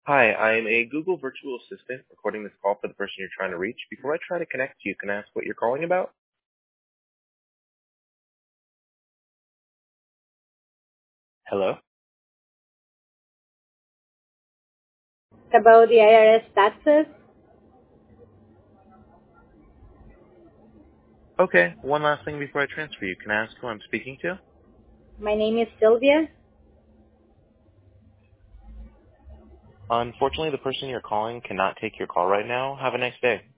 Hi, I'm a Google virtual assistant recording this call for the person you're trying to reach. Before I try to connect you, can I ask what you're calling about? Hello? About the IRS taxes. Okay, one last thing before I transfer you. Can I ask who I'm speaking to? My name is Sylvia. Unfortunately, the person you're calling cannot take your call right now. Have a nice day.